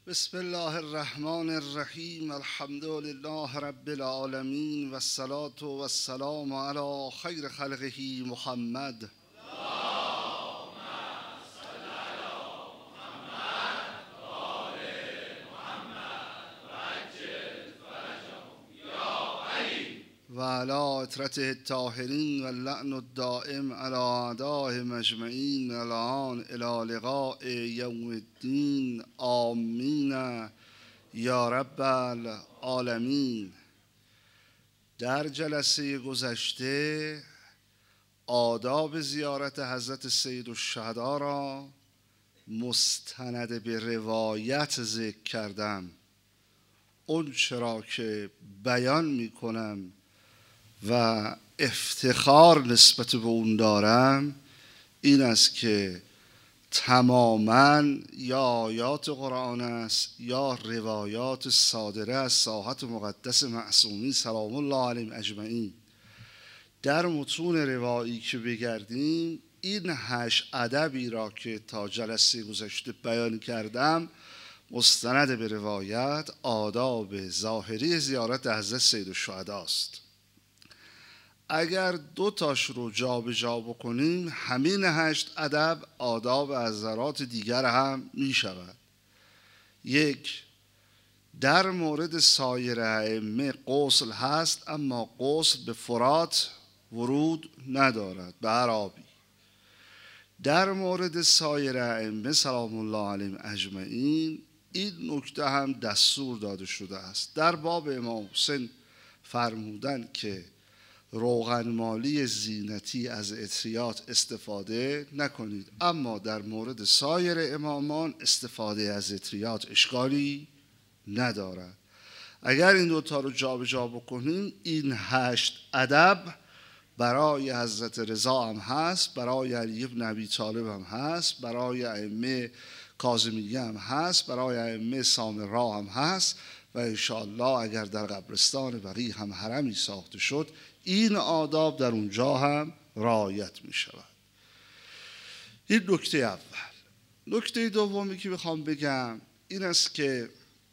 بسم الله الرحمن الرحیم. الحمد لله رب العالمین و الصلاة و السلام علی خیر خلقه محمد. و علی اطرته الطاهرین و اللعن الدائم علی اعدائهم اجمعین الان الی لقاء یوم الدین. آمین یا رب العالمین. در جلسه گذشته آداب زیارت حضرت سیدالشهدا را مستند به روایت ذکر کردم. اون چرا که بیان می کنم و افتخار نسبت به اون دارم این است که تماماً یا آیات قرآن است یا روایات صادره از ساحت مقدس معصومین سلام الله علیهم اجمعین. در متون روایی که بگردیم این 8 ادبی را که تا جلسه گذشته بیان کردم مستند به روایت آداب ظاهری زیارت حضرت سیدالشهدا است. اگر 2 تاش رو جابجا بکنیم همین 8 ادب آداب حضرات دیگر هم می شود. 1. در مورد سایر ائمه غسل هست اما غسل به فرات ورود ندارد، به هر آبی. در مورد سایر ائمه سلام الله علیهم اجمعین این نکته هم دستور داده شده است. در باب امام حسین فرمودن که روغنمالی زینتی از عطریات استفاده نکنید، اما در مورد سایر امامان استفاده از عطریات اشکالی ندارد. اگر این 2 تا رو جابجا بکنیم این 8 ادب برای حضرت رضا هم هست، برای علی بن ابی طالب هم هست، برای ائمه کاظمیه هم هست، برای ائمه سامرا هم هست و انشاءالله اگر در قبرستان بقیع هم حرمی ساخته شد این آداب در اونجا هم رعایت می شود. این نکته اول. نکته دومی که میخوام بگم این است که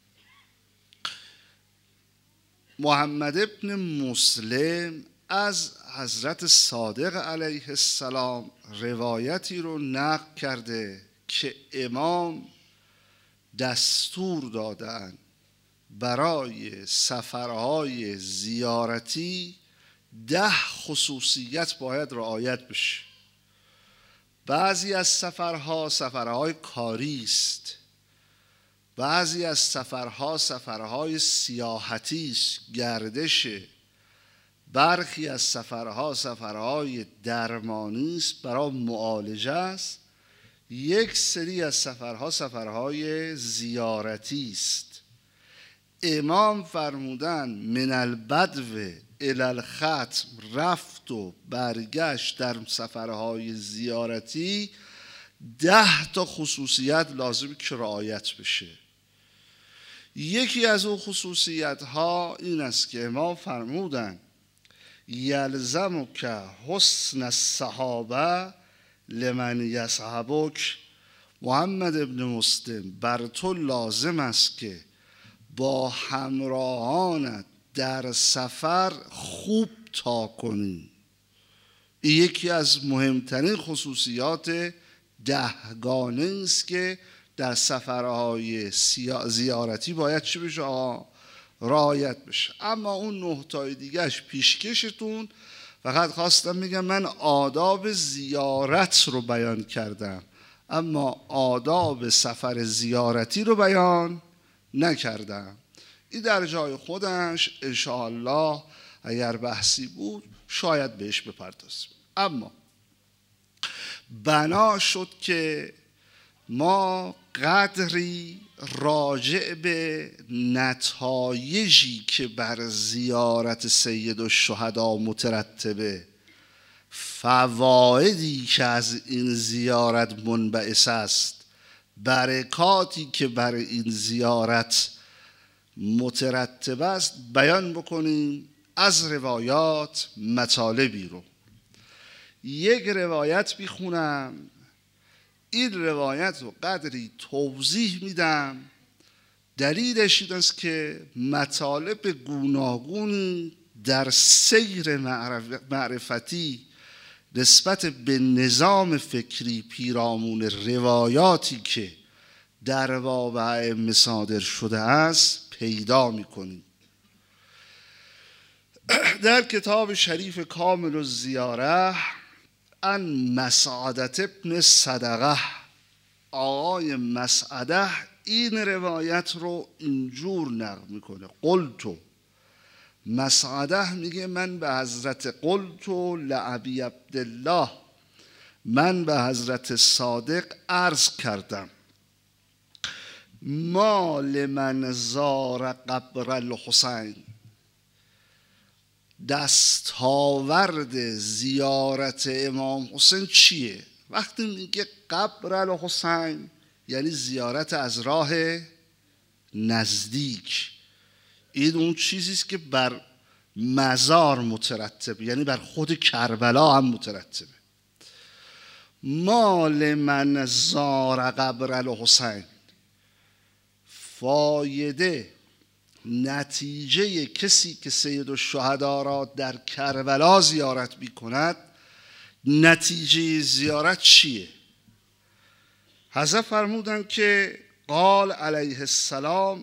محمد ابن مسلم از حضرت صادق علیه السلام روایتی رو نقل کرده که امام دستور دادن برای سفرهای زیارتی 10 خصوصیت باید رعایت بشه. بعضی از سفرها سفرهای کاری است، بعضی از سفرها سفرهای سیاحتی است، گردشه. برخی از سفرها سفرهای درمانی است، برای معالجه است. یک سری از سفرها سفرهای زیارتی است. امام فرمودن من البدو الی الختم، رفت و برگشت در سفرهای زیارتی 10 تا خصوصیت لازم که رعایت بشه. یکی از اون خصوصیت ها این است که امام فرمودن یلزمک حسن الصحابه لمن یصحبک. محمد ابن مسلم بر تو لازم است که با همراهانت در سفر خوب تا کنی. این یکی از مهمترین خصوصیات 10 گانه است که در سفرهای زیارتی باید چی بشه؟ رعایت بشه. اما اون 9 تای دیگهش پیشکشتون. فقط خواستم بگم من آداب زیارت رو بیان کردم اما آداب سفر زیارتی رو بیان نکردم. این در جای خودش انشاءالله اگر بحثی بود شاید بهش بپردازیم. اما بنا شد که ما قدری راجع به نتایجی که بر زیارت سیدالشهدا مترتبه، فوایدی که از این زیارت منبعث است، برکاتی که بر این زیارت مترتب است بیان بکنیم از روایات مطالبی رو. یک روایت میخونم، این روایت رو قدری توضیح میدم دلیلش این است که مطالب گوناگونی در سیر معرفتی نسبت به نظام فکری پیرامون روایاتی که در باب ائمه صادر شده است پیدا می‌کنیم. در کتاب شریف کامل الزیاره ان مسعدة ابن صدقه، آقای مسعده این روایت رو اینجور نقل میکنه: قلت، مسعده میگه من به حضرت قلت لابی عبدالله، من به حضرت صادق عرض کردم ما لمن زار قبر الحسین، دستاورد زیارت امام حسین چیه؟ وقتی میگه قبر الحسین یعنی زیارت از راه نزدیک. این اون چیزیست که بر مزار مترتب، یعنی بر خود کربلا هم مترتبه. ما لمن زار قبر الحسین، فایده نتیجه کسی که سید الشهدا را در کربلا زیارت می‌کند، نتیجه زیارت چیه؟ حضرت فرمودند که قال علیه السلام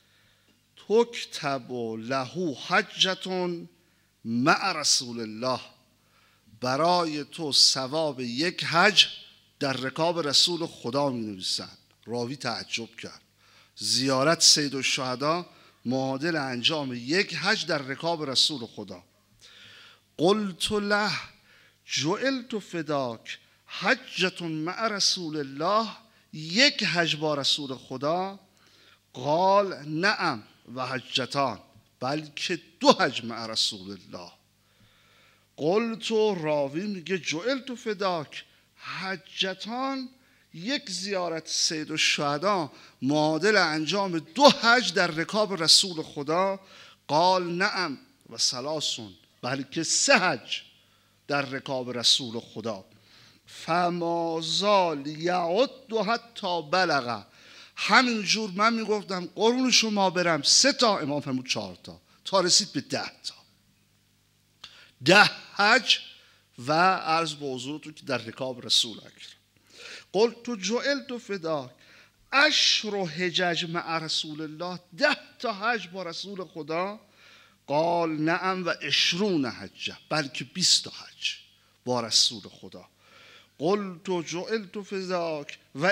تکتب له حجة مع رسول الله، برای تو ثواب یک حج در رکاب رسول خدا می نویسند. راوی تعجب کرد، زیارت سید الشهدا معادل انجام یک حج در رکاب رسول خدا. قلت له جعلت فداک حجة مع رسول الله، یک حج با رسول خدا؟ قال نعم و حجتان، بلکه دو حج مع رسول الله. قلت، راوی میگه جعلت فداک حجتان، یک زیارت سید الشهدا معادل انجام دو حج در رکاب رسول خدا؟ قال نعم و ثلاثون، بلکه سه حج در رکاب رسول خدا. فما زال یعد حتی بلغ، همینجور من میگفتم قرون شما برم 3 تا، امام فرمود 4 تا رسید به 10 تا. 10 حج و عرض به حضورتون که در رکاب رسول اکرم. قلت جعلت فداک 10 حجج مع رسول الله، 10 تا حج با رسول خدا؟ قال نعم و 20 حجه، بلکه 20 تا حج با رسول خدا. قلت جعلت فداک و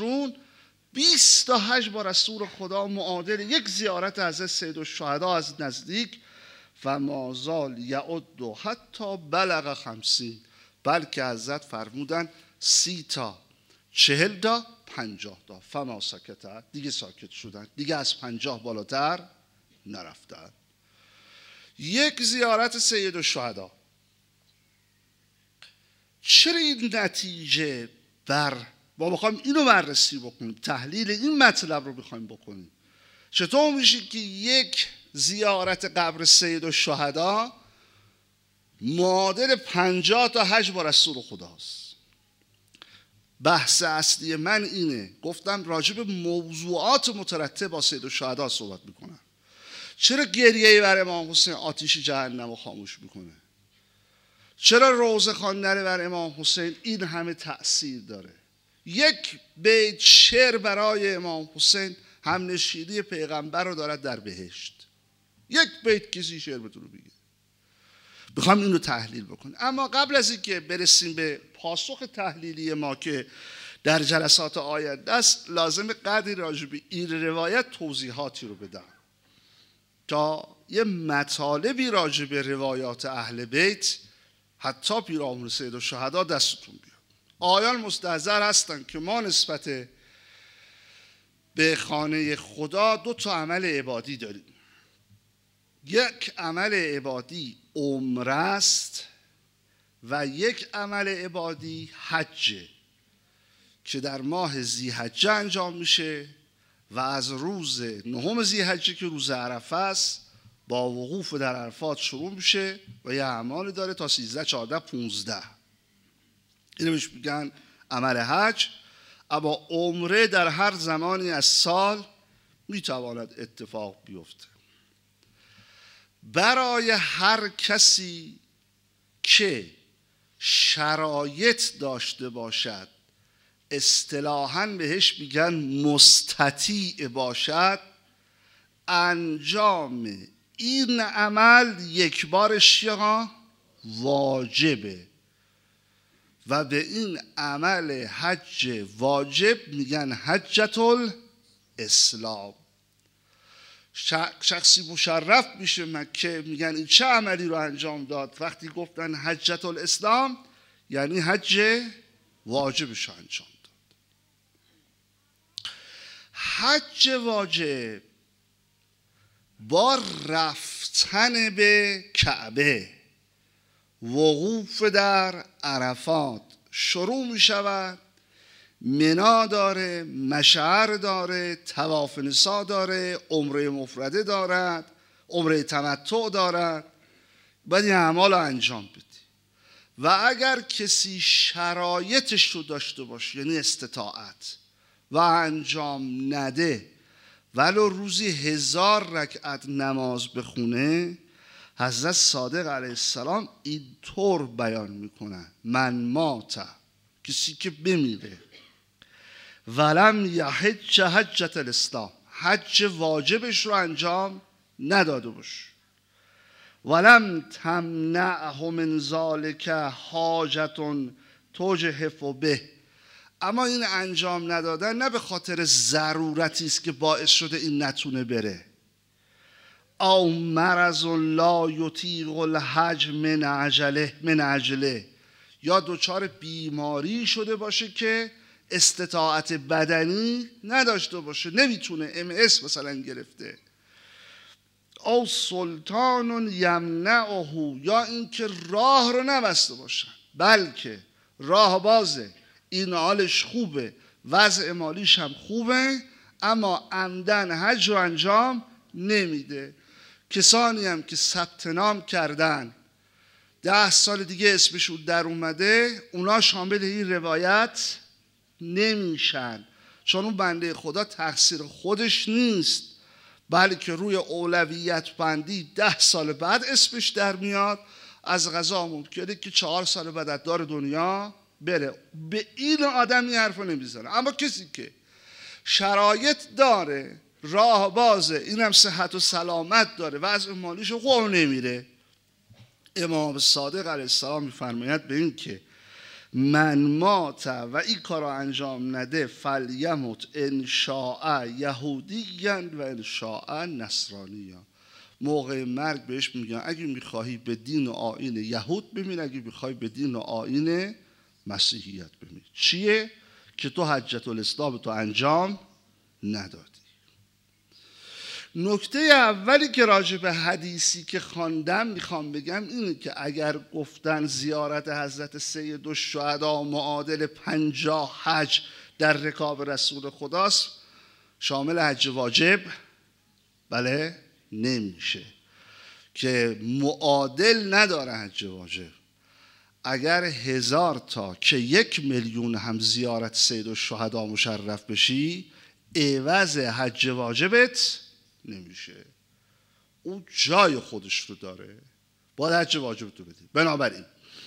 20 تا حج با رسول خدا معادل یک زیارت حضرت سید الشهدا از نزدیک. فما زال یعد حتی بلغ 50، بلکه حضرت فرمودن 30 تا، 40 تا، 50 تا. فما سکت، دیگه ساکت شدن، دیگه از 50 بالاتر نرفتن. یک زیارت سید الشهدا. چرا این نتیجه ما بخوایم اینو بررسی بکنیم، تحلیل این مطلب رو بخوایم بکنیم، چطور میشه که یک زیارت قبر سید الشهدا معادل 50 تا حج با رسول خداست؟ بحث اصلی من اینه، گفتم راجع به موضوعات مترتب با سید الشهدا صحبت میکنم. چرا گریه بر امام حسین آتش جهنم رو خاموش میکنه؟ چرا روضه خواندن بر امام حسین این همه تأثیر داره؟ یک بیت شعر برای امام حسین همنشینی پیغمبر رو دارد در بهشت. یک بیت کسی شعر بتونه بگه. بخوام این رو تحلیل بکنم. اما قبل از اینکه برسیم به پاسخ تحلیلی ما که در جلسات آینده است، لازم قدری راجع به این روایت توضیحاتی رو بدم تا یه مطالبی راجع به روایات اهل بیت حتی پیرامون سید الشهدا دستتون بیاد. آیان مستحضر هستند که ما نسبت به خانه خدا 2 تا عمل عبادی داریم. یک عمل عبادی عمره است و یک عمل عبادی حجه که در ماه ذی‌حجه انجام میشه و از روز 9 ذی‌حجه که روز عرفه است با وقوف در عرفات شروع میشه و یه اعمالی داره تا 13 14 15. اینو بهش میگن عمل حج. اما عمره در هر زمانی از سال میتواند اتفاق بیفته. برای هر کسی که شرایط داشته باشد، اصطلاحاً بهش میگن مستطیع باشد، انجام این عمل یک بارش واجبه و به این عمل حج واجب میگن حجة الاسلام. شخصی مشرف میشه مکه، میگن این چه عملی رو انجام داد؟ وقتی گفتن حجة الاسلام یعنی حج واجبش رو انجام داد. حج واجب با رفتن به کعبه، وقوف در عرفات شروع می شود. منا داره، مشعر داره، طواف نسا داره، عمره مفرده دارد، عمره تمتع دارد. باید این اعمال رو انجام بدی. و اگر کسی شرایطش رو داشته باشه، یعنی استطاعت، و انجام نده ولو روزی 1000 رکعت نماز بخونه، حضرت صادق علیه السلام اینطور بیان میکنن: من مات، کسی که بمیره، ولم یحج حجة الاسلام، حج واجبش رو انجام نداده باشه، ولم تمنعه من ذلک حاجة توجهف به، اما این انجام ندادن نه به خاطر ضرورتی است که باعث شده این نتونه بره، او مرض لا یطیق الحج من عجله، یا دچار بیماری شده باشه که استطاعت بدنی نداشته باشه، نمیتونه، MS مثلا گرفته، او سلطان یمنعه، یا اینکه راه رو نبسته باشن بلکه راه بازه، این حالش خوبه، وضع مالیش هم خوبه، اما عمدن حج رو انجام نمیده. کسانی هم که ثبت نام کردن 10 سال دیگه اسمشون در اومده، اونا شامل این روایت نمیشن، چون اون بنده خدا تقصیر خودش نیست، بلکه روی اولویت بندی 10 سال بعد اسمش در میاد، از قضا ممکنه که 4 سال بعد از دار دنیا بره. به این آدم این حرف رو نمیزنه. اما کسی که شرایط داره، راه بازه، اینم صحت و سلامت داره، وضع مالیش خوب نمیره، امام صادق علیه السلام میفرماید به این که من مات و این کار رو انجام نده، فلیمت ان شاء یهودیا و ان شاء نصرانیا، موقع مرگ بهش میگن اگه میخواهی به دین و آیین یهود بمیر، اگه میخواهی به دین و آیین مسیحیت بمیر. چیه؟ که تو حجة الاسلام تو انجام ندادی. نکته اولی که راجع به حدیثی که خواندم میخوام بگم اینه که اگر گفتن زیارت حضرت سید الشهدا معادل 50 حج در رکاب رسول خداست، شامل حج واجب بله نمیشه، که معادل نداره حج واجب. اگر 1000 تا که 1 میلیون هم زیارت سید الشهدا مشرف بشی، عوض حج واجبت نمیشه، اون جای خودش رو داره، باید حج واجب تو بدی. بنابراین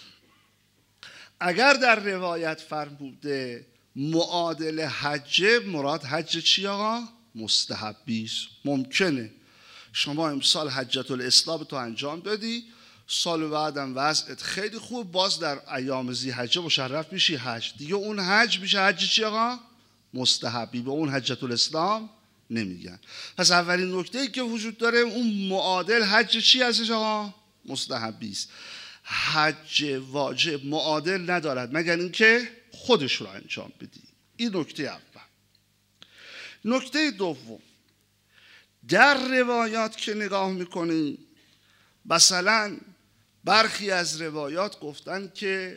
اگر در روایت فرموده معادل حج، مراد حج چی آقا؟ مستحبی است. ممکنه شما امسال حجة الاسلام تو انجام دادی، سال بعدم وضعت خیلی خوب، باز در ایام ذی‌حجه مشرف میشی حج، دیگه اون حج میشه حج چی آقا؟ مستحبی، به اون حجة الاسلام نمیگن. پس اولین نکته‌ای که وجود داره، اون معادل حج چی هستش آقا؟ مستحبی است. حج واجب معادل ندارد مگر اینکه خودش رو انجام بدی. این نکته اول. نکته دوم، در روایات که نگاه میکنیم، مثلا برخی از روایات گفتن که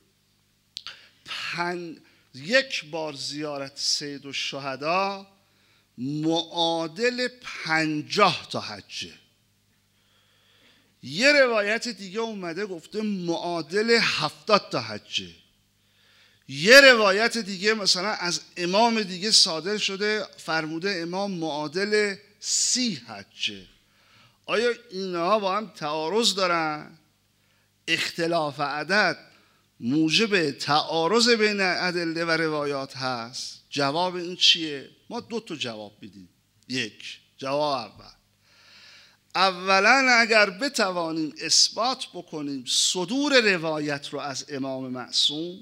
1 بار زیارت سید الشهدا معادل 50 تا حجه. یه روایت دیگه اومده گفته معادل 70 تا حجه. یه روایت دیگه مثلا از امام دیگه صادر شده فرموده امام معادل 30 حجه. آیا اینها با هم تعارض دارن؟ اختلاف عدد موجب تعارض بین ادله و روایات هست؟ جواب این چیه؟ ما 2 تا جواب میدیم. یک، جواب اولا اگر بتوانیم اثبات بکنیم صدور روایت رو از امام معصوم،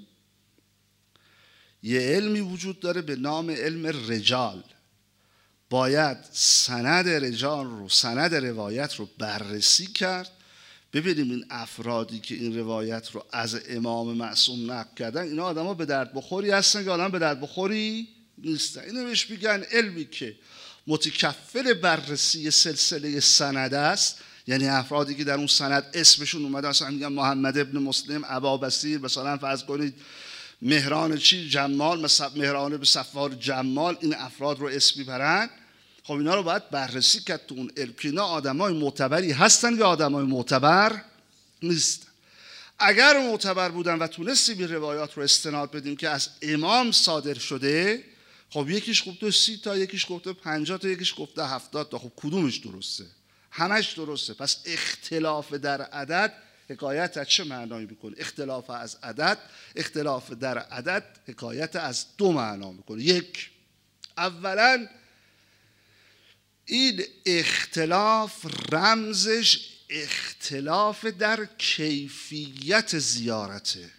یه علمی وجود داره به نام علم رجال. باید سند رجال رو، سند روایت رو بررسی کرد، ببینیم این افرادی که این روایت رو از امام معصوم نقل کردن اینا آدم ها به درد بخوری هستن که آدم به درد بخوری نیستن. اینو بهش میگن علمی که متکفل بررسی سلسله سند است، یعنی افرادی که در اون سند اسمشون اومده، مثلا میگن محمد ابن مسلم، ابا بصیر، مثلا فرض کنید مهران جمال، مثلا مهران به صفار جمال، این افراد رو اسم میبرن. خب اینا رو باید بررسی کرد تو اون علم که اینا آدمای معتبری هستن یا آدمای معتبر نیستن. اگر معتبر بودن و تونستیم این روایات رو استناد بدیم که از امام صادر شده، خب یکیش گفته 30 تا، یکیش گفته 50 تا، یکیش گفته 70 تا، خب کدومش درسته؟ همش درسته. پس اختلاف در عدد حکایت از چه معنایی میکنه؟ اختلاف از عدد، اختلاف در عدد حکایت از 2 معنا میکنه. یک، اولا این اختلاف رمزش اختلاف در کیفیت زیارته.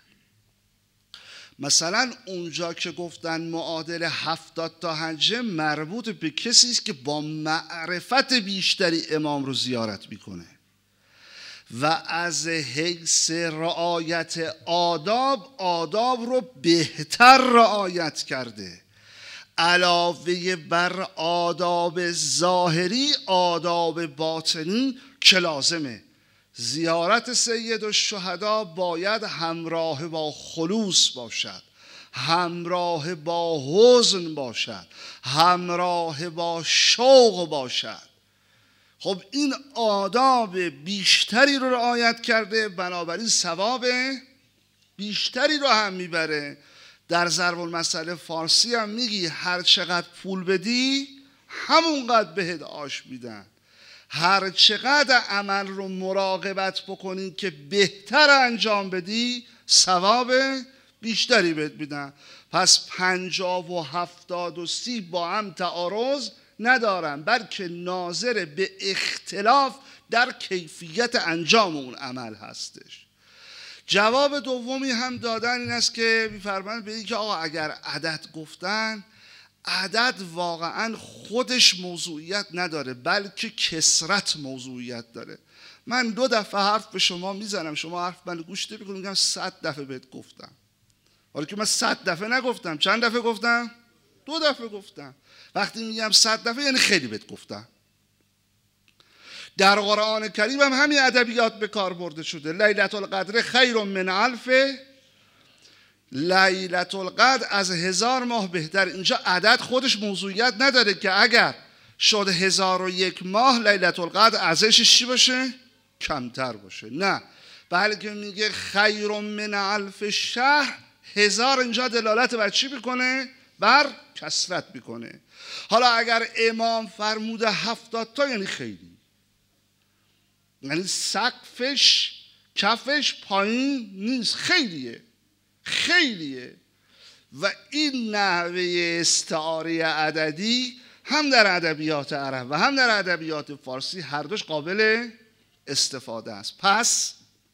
مثلا اونجا که گفتن معادل 70 تا حجه مربوط به کسی است که با معرفت بیشتری امام رو زیارت میکنه و از حیث رعایت آداب رو بهتر رعایت کرده. علاوه بر آداب ظاهری، آداب باطنی که لازمه. زیارت سید الشهدا باید همراه با خلوص باشد، همراه با حزن باشد، همراه با شوق باشد. خب این آداب بیشتری رو رعایت کرده، بنابراین ثواب بیشتری رو هم میبره. در ضرب المثل فارسی هم میگی هر چقدر پول بدی همونقدر بهت آش میدن. هر چقدر عمل رو مراقبت بکنین که بهتر انجام بدی ثواب بیشتری بهت میدن. پس 50 و 70 و 30 با هم تعارض ندارن، بلکه ناظر به اختلاف در کیفیت انجام اون عمل هستش. جواب دومی هم دادن این است که می‌فرمایند به این که آقا اگر عدد گفتن، عدد واقعا خودش موضوعیت نداره بلکه کثرت موضوعیت داره. من 2 دفعه حرف به شما میزنم، شما حرف من گوش نمی‌کنید، میگم 100 دفعه بهت گفتم. حالا که من 100 دفعه نگفتم، چند دفعه گفتم؟ 2 دفعه گفتم. وقتی میگم 100 دفعه یعنی خیلی بهت گفتم. در قرآن کریم هم همین ادبیات به کار برده شده. لیلة القدر خیر من الف، لیلة القدر از 1000 ماه بهتر. اینجا عدد خودش موضوعیت نداره که اگر شد 1001 ماه لیلة القدر ارزشش چی باشه؟ کمتر باشه. نه، بلکه میگه خیر من الف شهر. 1000 اینجا دلالت بر چی میکنه؟ بر کثرت میکنه. حالا اگر امام فرموده 70 تا یعنی خیلی، یعنی سقفش کفش پایین نیست، خیلیه خیلیه. و این نحوه استعاره عددی هم در ادبیات عرب و هم در ادبیات فارسی هر دوش قابل استفاده است. پس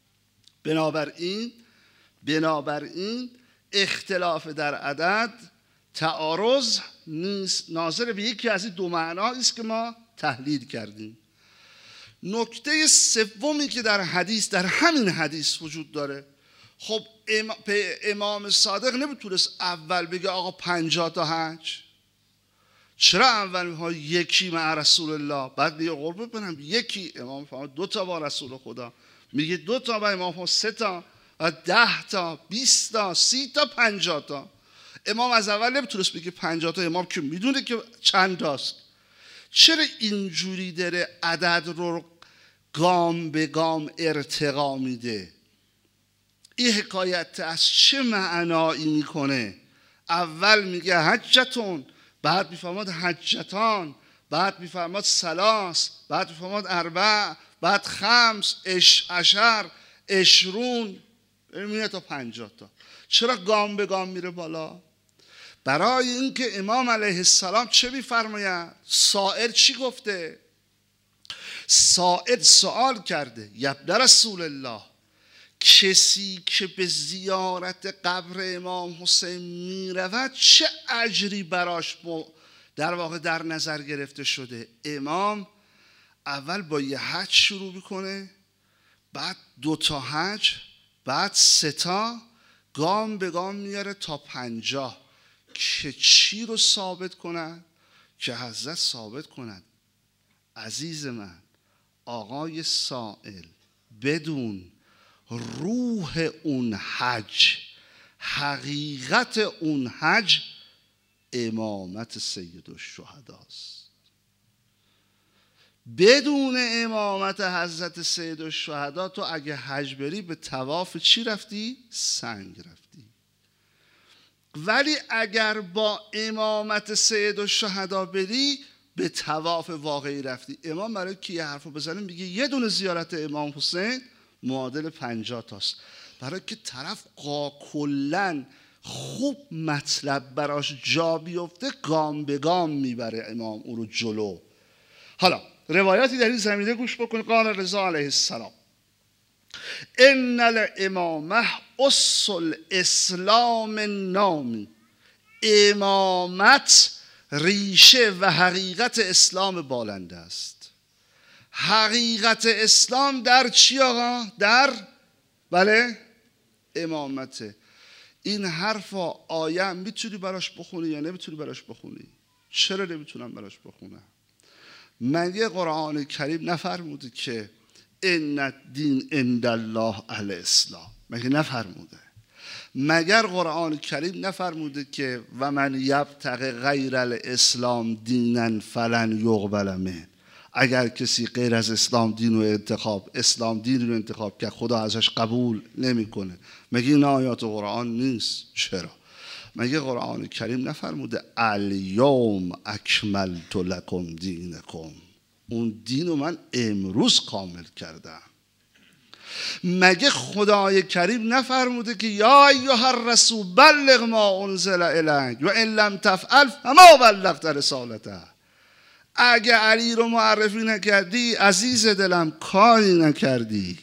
بنابراین اختلاف در عدد تعارض نیست، ناظر به یکی از این 2 معنایی است که ما تحلیل کردیم. نکته سومی که در حدیث، در همین حدیث وجود داره، خب امام صادق نمیتونست اول بگه آقا 50 تا حج. چرا اول میگه یکی مع رسول الله، بعد میگه قربون کنم یکی، امام فرمود 2 تا با رسول خدا، میگه 2 تا، با امام فرمود 3 تا، 10 تا، 20 تا، 30 تا، 50 تا. امام از اول نمیتونست بگه 50 تا، امام که میدونه که چند تاست. چرا اینجوری داره عدد رو گام به گام ارتقا میده؟ این حکایت از چه معنایی میکنه؟ اول میگه حجتون، بعد میفرماد حجتان، بعد میفرماد سلاس، بعد میفرماد اربع، بعد خمس، عشر، عشرون، میره تا 50 تا. چرا گام به گام میره بالا؟ برای اینکه امام علیه السلام چه میفرماید؟ سائل چی گفته؟ سائل سوال کرده یبن رسول الله، کسی که به زیارت قبر امام حسین میرود چه اجری براش در واقع در نظر گرفته شده؟ امام اول با یه حج شروع میکنه، بعد 2 تا حج، بعد 3 تا، گام به گام میاره تا 50 که چی رو ثابت کنن؟ که حضرت ثابت کنن عزیز من آقای سائل بدون روح اون حج، حقیقت اون حج امامت سید الشهداست. بدون امامت حضرت سید الشهدا تو اگه حج بری به طواف چی رفتی؟ سنگ رفتی. ولی اگر با امامت سید الشهدا بری به طواف واقعی رفتی. امام برای که یه حرف رو بزنه میگه یه دونه زیارت امام حسین معادل 50 تاست، برای که طرف کلن خوب مطلب براش جا بیفته گام به گام میبره امام او رو جلو. حالا روایاتی در این زمینه گوش بکن. قال رضا علیه السلام ان الامامه اصل الاسلام نامی، امامت ریشه و حقیقت اسلام بالنده است. حقیقت اسلام در چی آقا؟ در بله امامته. این حرف و آیه میتونی براش بخونی یا نمیتونی براش بخونی؟ چرا نمیتونم براش بخونم؟ مگه قرآن کریم نفرموده که ان الدین عند الله الاسلام؟ مگه نفرموده؟ مگر قرآن کریم نفرموده که و من یبتغی غیر الاسلام دینا فلن یقبل منه؟ اگر کسی غیر از اسلام دین رو انتخاب که خدا ازش قبول نمیکنه. مگه این آیات قرآن نیست؟ چرا؟ مگه قرآن کریم نفرموده الیوم اکملت لکم دینکم؟ اون دین رو من امروز کامل کردم. مگه خدای کریم نفرموده که یا ایها الرسول بلغ ما انزل الیک و ان لم تفعل فما بلغت رسالته؟ اگه علی رو معرفی نکردی عزیز دلم کاری نکردی.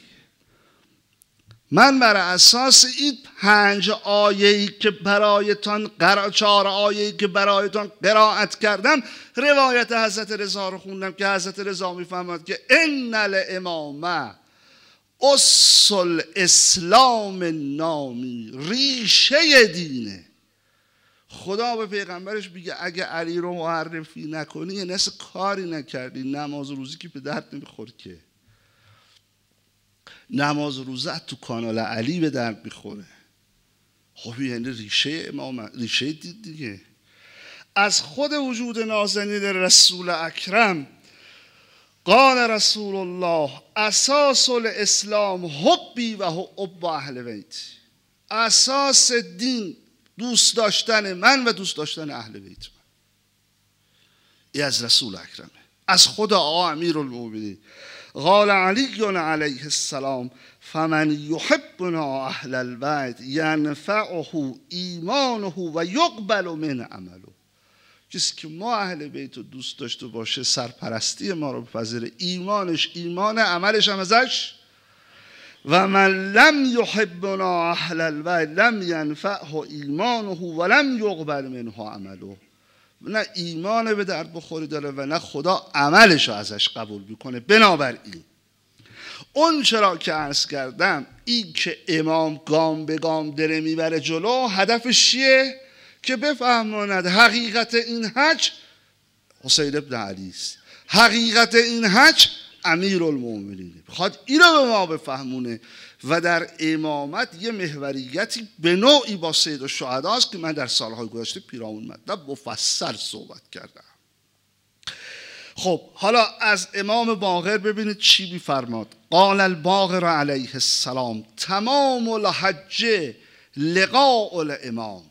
من بر اساس این 5 آیه‌ای که برایتان 4 آیه‌ای که برایتان قرائت کردم روایت حضرت رضا رو خوندم که حضرت رضا میفهمد که ان الامامه اصل اسلام نامی، ریشه دینه. خدا به پیغمبرش میگه اگه علی رو معرفی نکنی یه نصف کاری نکردی. نماز و روزی که به درد نمیخور که. نماز و روزه تو کانال علی به درد میخوره. خب یعنی ریشه امام، ریشه دین دیگه. از خود وجود نازنین رسول اکرم قال رسول الله اساس الاسلام حبی و حب اهل بیت. اساس دین دوست داشتن من و دوست داشتن اهل بیت من. این از رسول اکرمه، از خود آقا امیرالمومنین. قال علی علیه السلام فمن یحبنا اهل البیت ینفعه ایمانه و یقبل من عمله. کسی که ما اهل بیت رو دوست داشته باشه سرپرستی ما رو بپذیره، ایمانش ایمان، عملش هم ازش. و من لم یحبنا اهل البیت لم ینفعه ایمانه و لم یقبل منه عمله. نه ایمان به درد بخوری داره و نه خدا عملش رو ازش قبول میکنه. بنابراین اون چرا که عرض کردم این که امام گام به گام داره میبره جلو، هدفش چیه؟ که بفهماند حقیقت این حج حسین ابن علی است، حقیقت این حج امیرالمومنینه. بخواد اینو به ما بفهمونه و در امامت یه محوریتی به نوعی با سید الشهدا است که من در سالهای گذشته پیرامون مطلب مفصل صحبت کردم. خب حالا از امام باقر ببینید چی می‌فرماد. قال الباقر علیه السلام تمام الحج لقاء الامام.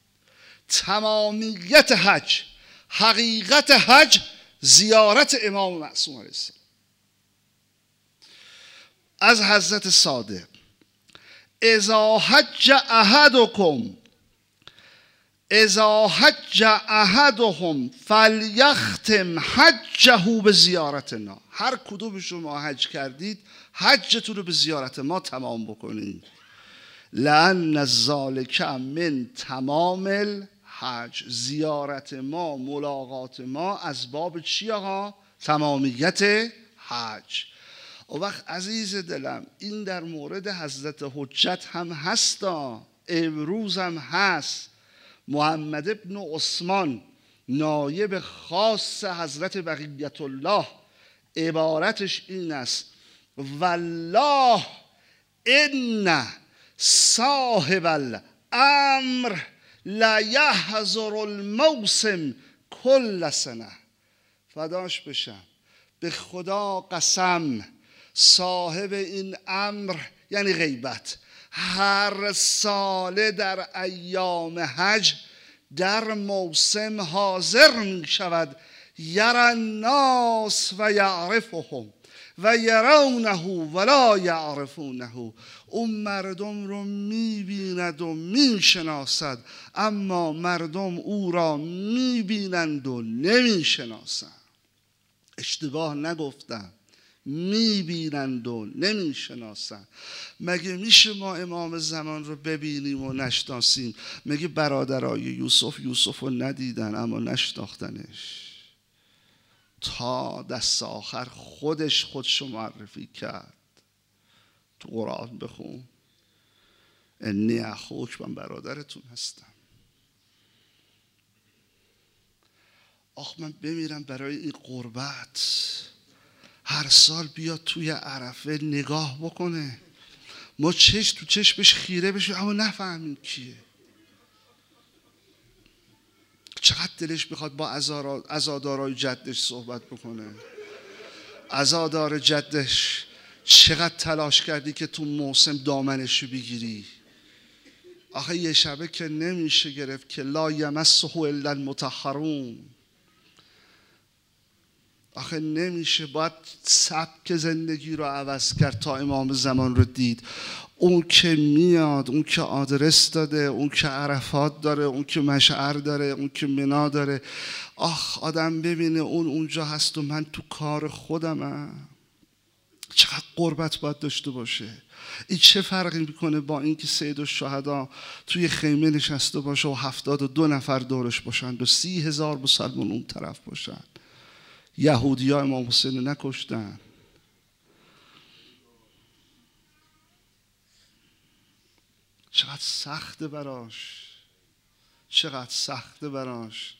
تمامیت حج، حقیقت حج زیارت امام معصوم علیه السلام. از حضرت صادق اذا حج احدهم فلیختم حجه به زیارتنا. هر کدوم شما حج کردید حجتون رو به زیارت ما تمام بکنید. لأن ذلک من تمام الحج. زیارت ما، ملاقات ما از باب چی آقا؟ تمامیت حج. و وقت عزیز دلم این در مورد حضرت حجت هم هستا، امروز هم هست. محمد ابن عثمان نایب خاص حضرت بقیت الله عبارتش این است: والله ان صاحب الامر لیحضر الموسم کل سنه. فداش بشم، به خدا قسم صاحب این امر یعنی غیبت هر ساله در ایام حج در موسم حاضر می شود. یرى الناس و یعرفهم و یرونه ولا یعرفونه. اون مردم رو می بیند و می شناسد، اما مردم او را می بینند و نمی شناسند. اشتباه نگفتم، میبینند و نمیشناسند. مگه میشه ما امام زمان رو ببینیم و نشناسیم؟ مگه برادرای یوسف رو ندیدن اما نشناختنش؟ تا دست آخر خودشو معرفی کرد. تو قرآن بخون انی اخوک، من برادرتون هستم. آخ من بمیرم برای این قربت. هر سال بیاد توی عرفه نگاه بکنه، ما چشم تو چشمش خیره بشیم اما نفهمیم کیه. چقدر دلش میخواد با عزادارای جدش صحبت بکنه. عزادار جدش چقدر تلاش کردی که تو موسم دامنشو بگیری. آخه یه شبه که نمیشه گرفت که لا یمسه الا المطهرون. آخه نمیشه، باید سبک زندگی رو عوض کرد تا امام زمان رو دید. اون که میاد، اون که آدرس داده، اون که عرفات داره، اون که مشعر داره، اون که منا داره. آخ آدم ببینه اون اونجا هست و من تو کار خودمم. چقدر قربت باید داشته باشه. این چه فرقی میکنه با اینکه سید الشهدا توی خیمه نشسته باشه و 72 نفر دورش باشند و 30,000 مسلمان اون طرف باشند. یهودی ها امام حسین نکشتن. چقدر سخته براش، چقدر سخته براش.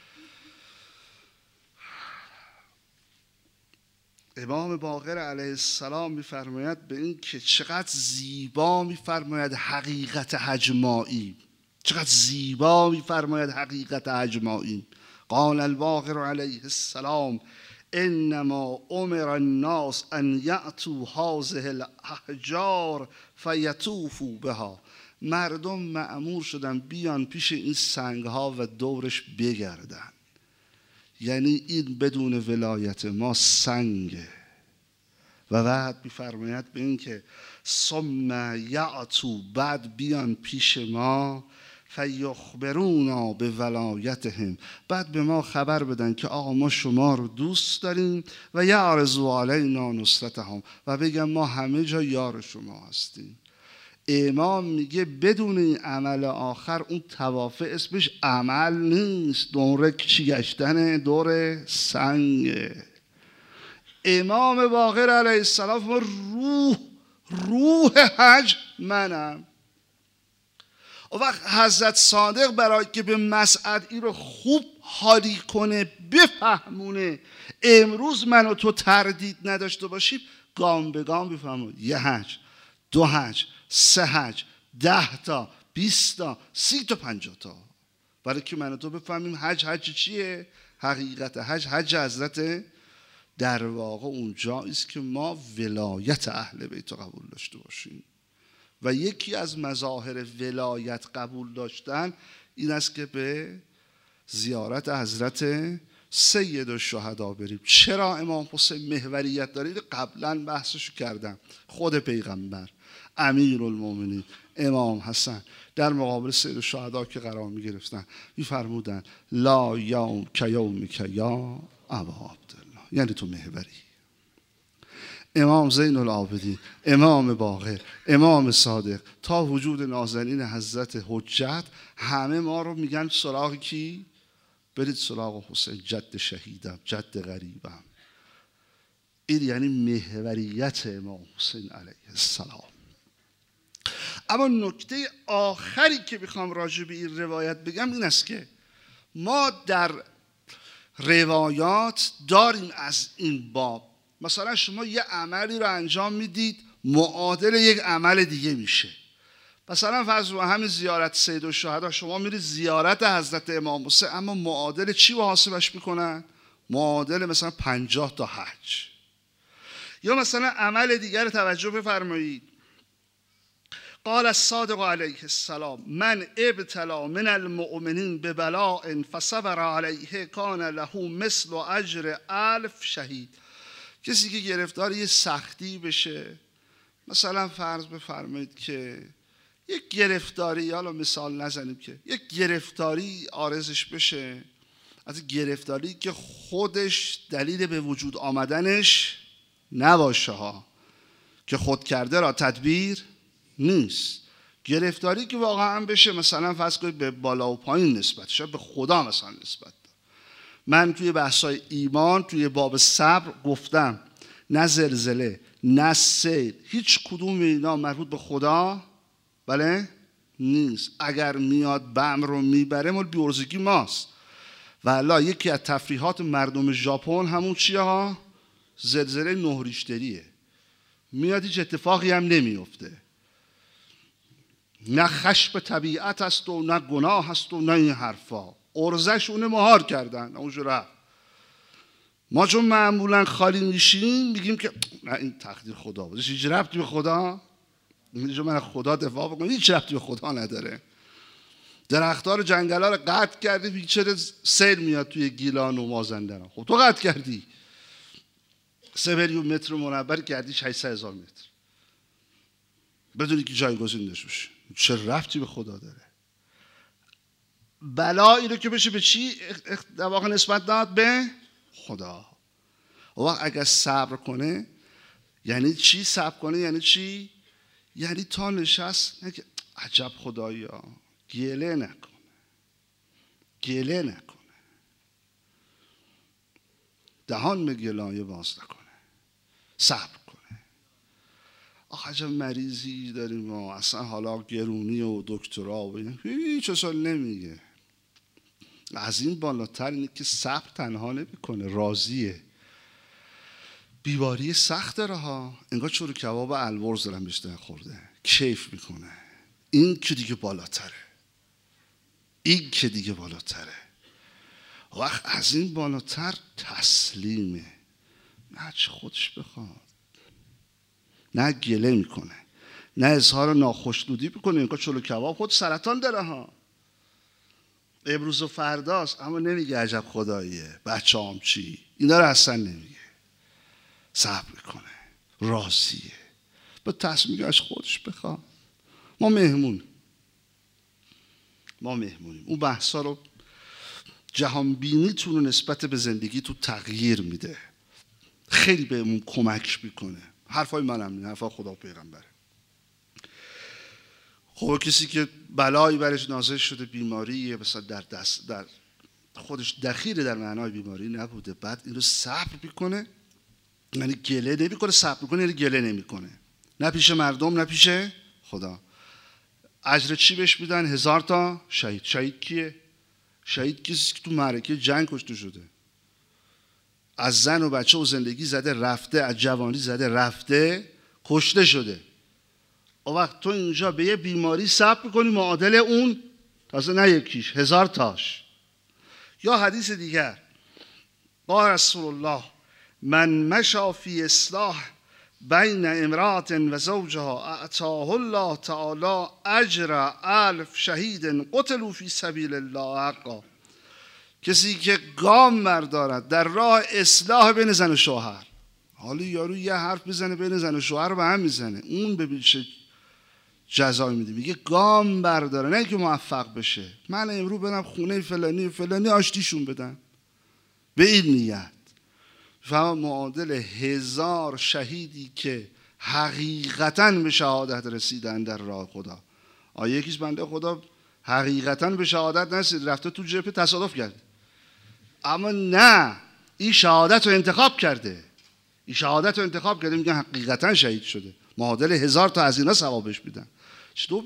امام باقر علیه السلام میفرماید به این که چقدر زیبا میفرماید حقیقت حجمایی، چقدر زیبا میفرماید حقیقت حجمایی. قال الباقر علیه السلام انما امر الناس ان یأتوا هذه الاحجار فیطوفوا بها. مردم مأمور شدن بیان پیش این سنگ ها و دورش بگردن. یعنی این بدون ولایت ما سنگه. و بعد میفرماید به این که ثم یأتوا، بعد بیان پیش ما فیخبرونا به ولایتهم، بعد به ما خبر بدن که آقا ما شما رو دوست داریم و یعرضوا علینا نصرتهم، و بگن ما همه جا یار شما هستیم. امام میگه بدون این عمل آخر اون طواف اسمش عمل نیست، دوره چی گشتن دور سنگه. امام باقر علیه السلام روح حج منم. و وقت حضرت صادق برای که به مسعد این رو خوب حالی کنه، بفهمونه امروز من و تو تردید نداشته باشیم، گام به گام بفهمونه. 1 حج، 2 حج، 3 حج، 10 تا، 20 تا، 30 تا، 50 تا، برای که من و تو بفهمیم حج چیه؟ حقیقت حج حضرت در واقع اونجایی است که ما ولایت اهل بیت رو قبول داشته باشیم و یکی از مظاهر ولایت قبول داشتن این است که به زیارت حضرت سید الشهدا بریم. چرا امام حسین محوریت داره؟ قبلا بحثشو کردم. خود پیغمبر، امیرالمومنین امام حسن در مقابل سید الشهدا که قرار می گرفتن میفرمودن لا یوم کیومک یا ابا عبدالله، یعنی تو محوری. امام زین العابدین، امام باقر، امام صادق تا وجود نازنین حضرت حجت همه ما رو میگن سراغ کی؟ برید سراغ حسین، جد شهیدم، جد غریبم. این یعنی محوریت امام حسین علیه السلام. اما نکته آخری که میخوام راجع به این روایت بگم این است که ما در روایات داریم از این باب، مثلا شما یه عملی رو انجام میدید معادل یک عمل دیگه میشه. مثلا فرض کنید همین زیارت سید الشهدا، شما میرید زیارت حضرت امام حسین، اما معادل چی محاسبش میکنن؟ معادل مثلا 50 تا حج. یا مثلا عمل دیگر رو توجه بفرمایید. قال الصادق علیه السلام من ابتلا من المؤمنین ببلاء فصبر علیه کان له مثل اجر 1000 شهید. کسی که گرفتار یه سختی بشه، مثلا فرض بفرمایید که یک گرفتاری، حالا مثال نزنیم که یک گرفتاری عارضش بشه، از گرفتاری که خودش دلیل به وجود آمدنش نباشه ها، که خود کرده را تدبیر نیست. گرفتاری که واقعا بشه، مثلا فرض کنید به بالا و پایین نسبت، شاید به خدا مثلا نسبت. من توی بحثای ایمان توی باب صبر گفتم نه زلزله نه سیل، هیچ کدوم اینا مربوط به خدا بله نیست. اگر میاد بم رو میبره مال بیورزگی ماست. والا یکی از تفریحات مردم ژاپن همون چیه ها؟ زلزله 9 ریشتریه. میاد هیچ اتفاقی هم نمیفته، نه خشم طبیعت هست و نه گناه هست و نه این حرفا. ارزش اونه مهار کردن اونجا. ما چون معمولا خالی میشیم میگیم که نه این تقدیر خدا بود، هیچ ربطی به خدا، اینجا من خدا دفاع بکنم، هیچ ربطی به خدا نداره. درخت‌ها رو جنگل‌ها رو قطع کردی، بیچاره سیل میاد توی گیلان و مازندران. خب تو قطع کردی، 3 میلیون متر مربع کردی 800,000 متر بدونی که جایگزین داشت. چه ربطی به خدا داره؟ بلایی رو که بشه به چی در واقع نسبت داد؟ به خدا. و اگر صبر کنه یعنی چی؟ صبر کنه یعنی چی؟ یعنی تا نشست نگه عجب خدایا، گله نکنه، گله نکنه، دهان به گلایه باز نکنه، صبر کنه. آخه عجب مریضی داریم ما، اصلا حالا گرونی و دکترا و هیچ اصلا نمیگه. از این بالاتر اینه که صبر تنها نمیکنه، راضیه. بیماری سخت داره ها، انگار چورو کباب الورز دارن بیشتر خورده، کیف میکنه. این که دیگه بالاتره، این که دیگه بالاتره. وقت از این بالاتر تسلیمه، نه چه خودش بخواد، نه گله میکنه، نه اظهار ناخوشنودی میکنه. انگار چورو کباب خود سرطان داره ها، امروز و فرداست، اما نمیگه عجب خداییه، بچه‌ام چی، اینا رو اصلا نمیگه. صبر میکنه، راضیه، با تصمیم از خودش بخواد. ما مهمونیم. اون بحثا رو جهانبینیتون رو نسبت به زندگی تو تغییر میده، خیلی بهمون کمک میکنه. حرفای منم نه، حرفای خدا و پیغمبره. خب کسی که بلایی برش نازل شده، بیماریه مثلا در خودش دخیل در معنای بیماری نبوده، بعد این رو صبر میکنه، یعنی گله نمیکنه، صبر میکنه یعنی گله نمیکنه، نه پیش مردم نه پیش خدا. اجر چی بهش میدن؟ 1000 تا شهید. شهید کیه؟ شهید کسی که تو معرکه جنگ کشته شده، از زن و بچه و زندگی زده رفته، از جوانی زده رفته، کشته شده. و وقت تو اینجا به یه بیماری صبر میکنی معادل اون تازه نه یکیش 1000 تاش. یا حدیث دیگر قال رسول الله من مشى فی اصلاح بین امرأة و زوجها اعطاه الله تعالی اجر 1000 شهید قتلوا فی سبیل الله حقا. کسی که گام بردارد در راه اصلاح بین زن و شوهر، حالا یارو یه حرف بزنه بین زن و شوهر رو به هم میزنه، اون ببین چه جزایی میده. میگه گام برداره، نه اینکه موفق بشه. من امروز برم خونه فلانی فلانی آشتیشون بدم، به این نیت. و معادل 1000 شهیدی که حقیقتاً به شهادت رسیدن در راه خدا. یکیش بنده خدا حقیقتاً به شهادت نرسید، رفته تو جبهه تصادف کرد، اما نه، این شهادت رو انتخاب کرده. میگن حقیقتاً شهید شده. معادل 1000 تا از اینا ثوابش میدن. چطور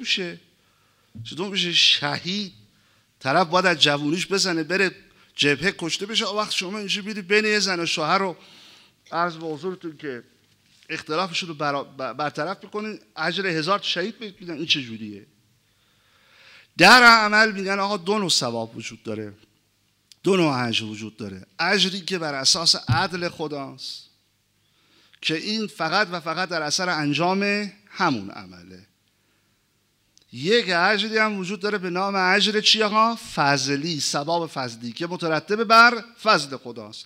میشه شهید طرف باید از جوونیش بزنه بره جبهه کشته بشه، وقت شما اینجا بیری بین یه زن و شوهر رو عرض به حضورتون که اختلافشون رو برطرف بکنین، اجر 1000 شهید میدن؟ این چه جوریه؟ در عمل میگن آقا 2 نوع ثواب وجود داره، 2 نوع اجر وجود داره. اجری که بر اساس عدل خداست که این فقط و فقط در اثر انجام همون عمله. یک اجری هم وجود داره به نام اجر چی آقا؟ فضلی، ثواب فضلی که مترتب بر فضل خداست.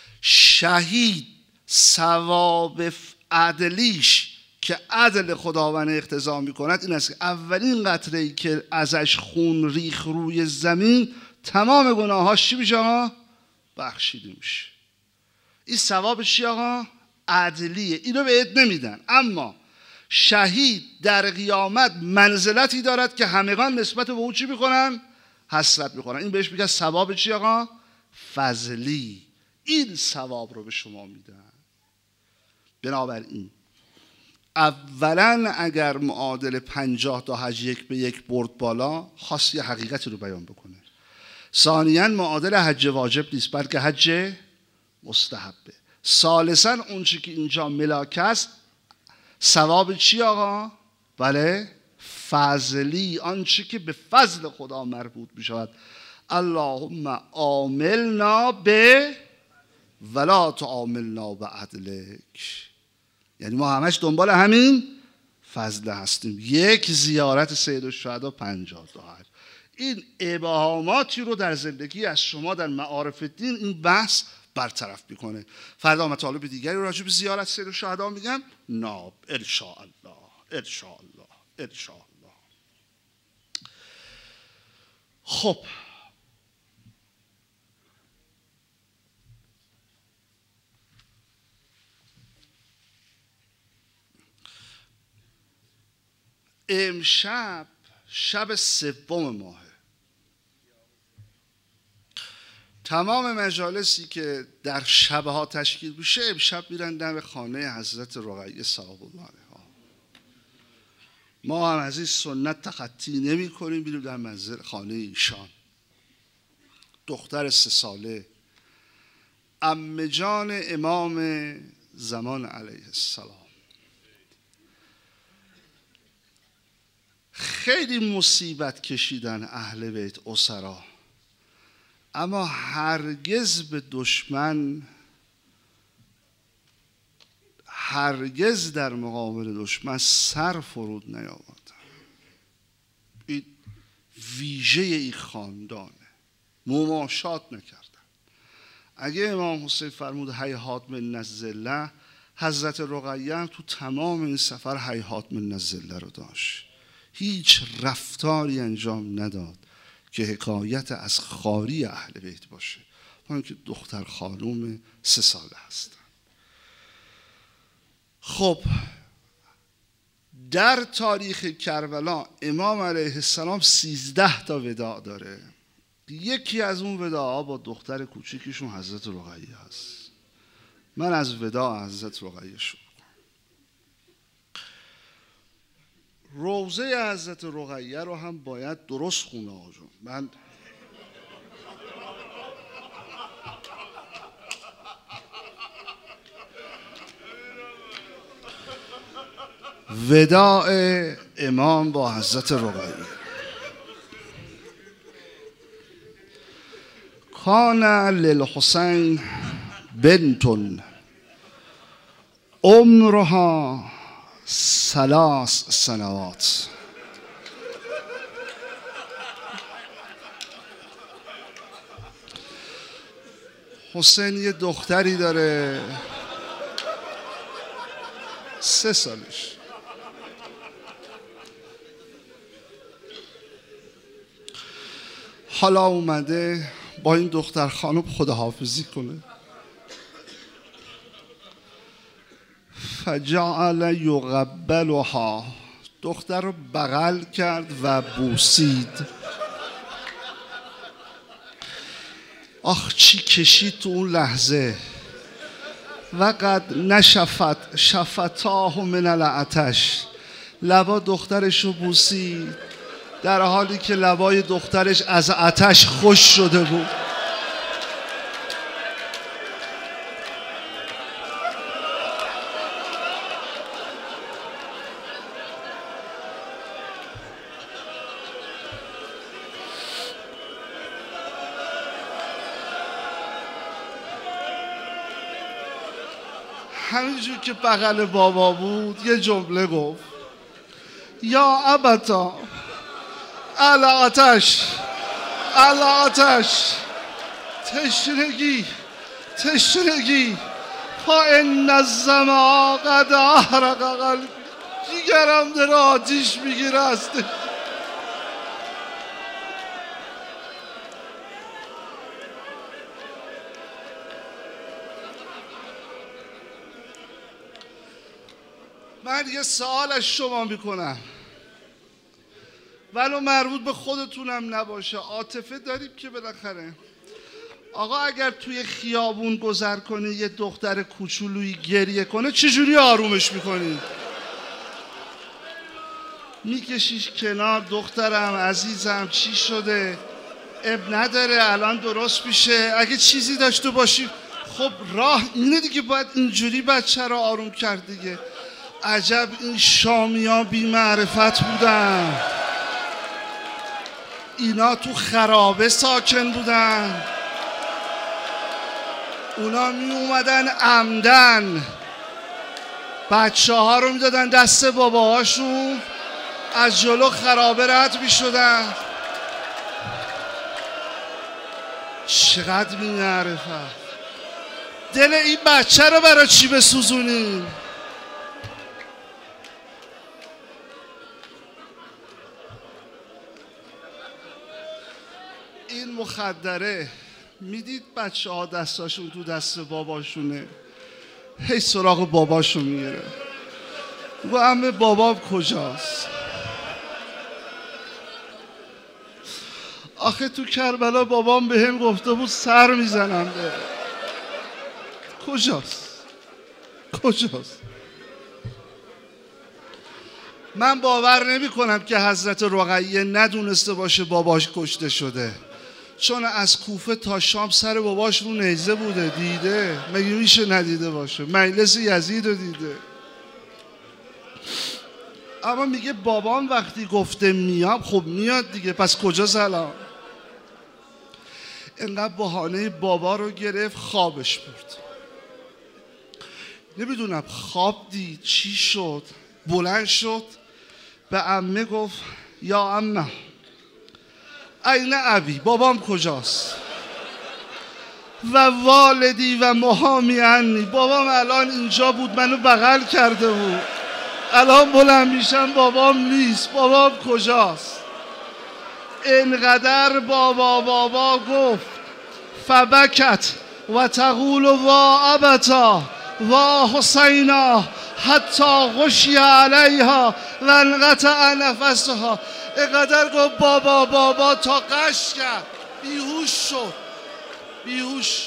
شهید ثواب عدلیش که عدل خداوند اقتضا میکند این است که اولین قطره‌ای که ازش خون ریخ روی زمین، تمام گناهاش چی میشه آقا؟ بخشیده میشه. این ثواب چی آقا؟ عدلیه. اینو بهت نمیدن، اما شهید در قیامت منزلتی دارد که همگان نسبت به او چی میکنن؟ حسرت میکنن. این بهش میگه ثواب چی آقا؟ فضلی. این ثواب رو به شما میدن. بنابراین اولا اگر معادل 50 تا حج 1 به 1 برد بالا، خواست یه حقیقتی رو بیان بکنه. ثانیاً معادل حج واجب نیست بلکه حج مستحبه. ثالثاً اون چی که اینجا ملاک است ثواب چی آقا؟ بله، فضلی، آنچه که به فضل خدا مربوط می شود. اللهم عاملنا به ولا تعاملنا به عدلک. یعنی ما همش دنبال همین فضل هستیم. 1 زیارت سید الشهدا 50 تا حج. این ابهاماتی رو در زندگی از شما در معارف دین این بحث برطرف میکنه. فردا مطالب دیگری راجع به زیارت سید الشهدا میگم. ناب انشاءالله انشاءالله انشاءالله. خب امشب شب 3 ماهه. تمام مجالسی که در شبها تشکیل میشه امشب میرن دم خانه حضرت رقیه سلام الله علیها. ما هم از این سنت تخطی نمی کنیم، میریم در منزل خانه ایشان. دختر 3 ساله عمه جان امام زمان علیه السلام. خیلی مصیبت کشیدن اهل بیت اسرا، اما هرگز به دشمن، هرگز در مقابل دشمن سر فرود نیاوردن. این ویژه این خاندانه. مماشات نکردن. اگه امام حسین فرمود هیهات من الذله، حضرت رقیه هم تو تمام این سفر هیهات من الذله رو داشت. هیچ رفتاری انجام نداد که حکایت از خواری اهل بیت باشه، با اینکه دختر خانوم 3 ساله هستن. خب در تاریخ کربلا امام علیه السلام 13 تا وداع داره. یکی از اون وداعها با دختر کوچیکشون حضرت رقیه هست. من از وداع حضرت رقیه شروع. روضه حضرت رقیه رو هم باید درست خونه آجون. من وداع امام با حضرت رقیه. کان للحسین بنت عمرها 3 سنوات. حسین یه دختری داره 3 سالش. حالا اومده با این دختر خانم خداحافظی کنه. فجعل یقبلها، دختر رو بغل کرد و بوسید. آخ چی کشید تو اون لحظه. وقد نشفت شفتاه من العطش، لبا دخترش رو بوسید در حالی که لبای دخترش از آتش خوش شده بود. همینجور که بغل بابا بود یه جمله گفت: یا ابتا علی آتش، علی آتش، تشنگی، تشنگی، فان الظما قد احرق قلبی، جیگرم داره آتیش میگیره هسته. من یه سوال از شما میکنم، ولو مربوط به خودتونم نباشه، عاطفه داریم که بالاخره. آقا اگر توی خیابون گذر کنی یه دختر کوچولویی گریه کنه چجوری آرومش میکنی؟ میکشیش کنار، دخترم عزیزم چی شده؟ اب نداره الان درست میشه. اگه چیزی داشته باشی خب راه اینه دیگه، باید اینجوری بچه رو آروم کرد دیگه. عجب این شامیا بی معرفت بودن، اینا تو خرابه ساکن بودن، اونا می اومدن عمدن بچه ها رو می دادن دست باباهاشون، از جلو خرابه رد می شدن. چقدر بی معرفت. دل این بچه رو برای چی بسوزونی؟ این مخدره میدید بچه ها دستاشون تو دست باباشونه، هی سراغ باباشون میگیره و عمه بابام کجاست؟ آخه تو کربلا بابام به هم گفته بود سر میزنم به. کجاست؟ کجاست؟ من باور نمی کنم که حضرت رقیه ندونسته باشه باباش کشته شده، چون از کوفه تا شام سر باباش رو نیزه بوده، دیده. مگه میشه ندیده باشه؟ مجلس یزید رو دیده. اما میگه بابام وقتی گفته میام خب میاد دیگه، پس کجاست الان؟ انقدر بهانه بابا رو گرفت خوابش برد. نمیدونم خواب دید چی شد، بلند شد به عمه گفت یا عمه این ابی، بابام کجاست؟ و والدی و محامی عنی، بابام الان اینجا بود منو بغل کرده بود، الان بلند میشم بابام نیست، بابام کجاست؟ اینقدر بابا گفت فبکت و تقول و ابتا و حسینا حتی غشی علیها و انقطع نفسها. اینقدر گفت بابا تا قش کرد، بیهوش شد، بیهوش.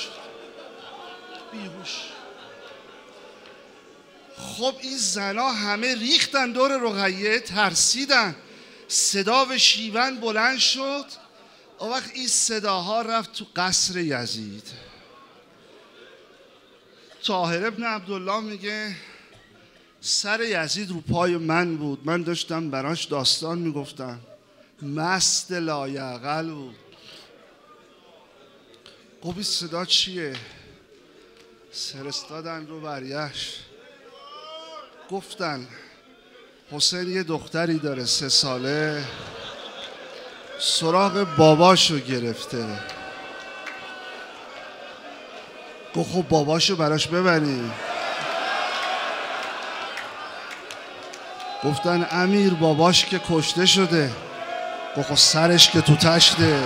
خب این زنا همه ریختن دور رقیه، ترسیدن، صدا و شیون بلند شد. اون وقت این صداها رفت تو قصر یزید. طاهر ابن عبدالله میگه سر یزید رو پای من بود، من داشتم براش داستان میگفتم، مست لایعقل بود. گفت صدا چیه؟ فرستادن رو برگشت، گفتن حسین یه دختری داره 3 ساله، سراغ باباشو گرفته. گفت خب باباشو براش ببریم. گفتن امیر باباش که کشته شده. گفت خب سرش که تو تشته.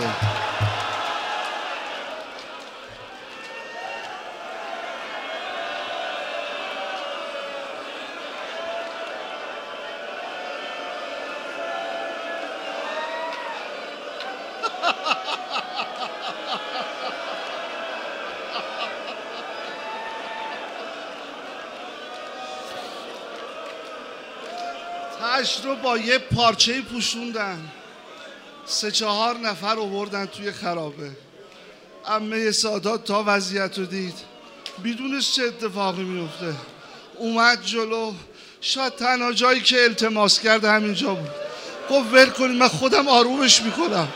تشت رو با یه پارچه پوشوندن، 3-4 نفر آوردن توی خرابه. عمه سادات تا وضعیت رو دید، میدونست چه اتفاقی میفته، اومد جلو. شاید تنها جایی که التماس کرد همینجا بود. گفت ول کنید من خودم آرومش میکنم.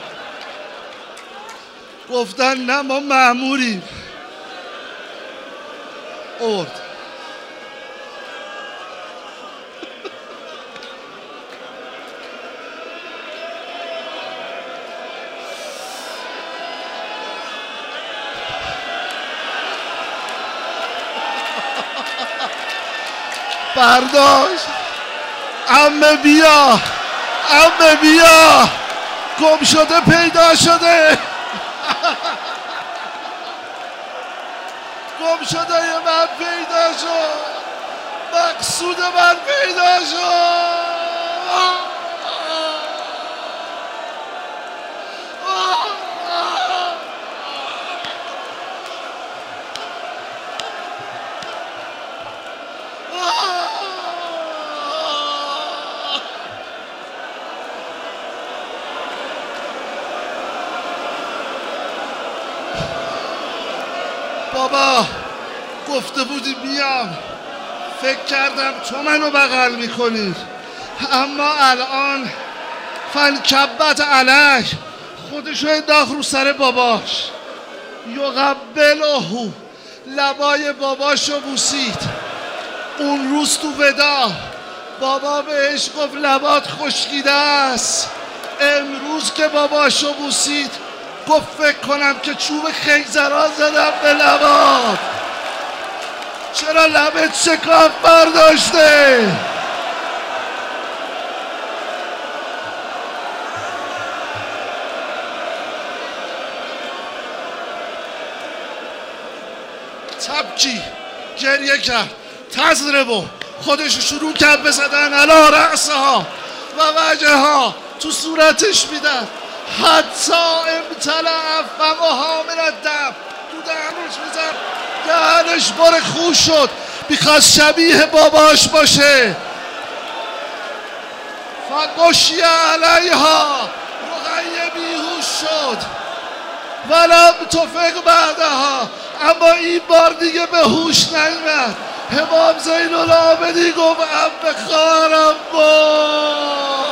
گفتن نه ما مأموریم. آورد. برداشت. عمه بیا، عمه بیا، گم شده پیدا شده. گم شده من پیدا شد، مقصود من پیدا شد. بابا گفته بودی بیام، فکر کردم تو منو بغل میکنی، اما الان فنکبت علیه، خودشو انداخت رو سر باباش. یقبلهو، لبای باباشو بوسید. اون روز تو ودا بابا بهش گفت لبات خشکیده است. امروز که باباشو بوسید گفت فکر کنم که چوب خیزران زدم به لبات. چرا لبت شکاف برداشته؟ تبکی گریه کرد. تضربو خودشو شروع کرد بزدن علا رأسها و وجهها، تو صورتش میدن. حتی امتلع فمها من الدم، تو دهنش میزن، دهنش بار خوش شد، میخواست شبیه باباش باشه. فغشی علیها، رقیه بیهوش شد. ولم تفق بعدها، اما این بار دیگه به هوش نیامد. امام زین العابدین گفت ام خواهرم با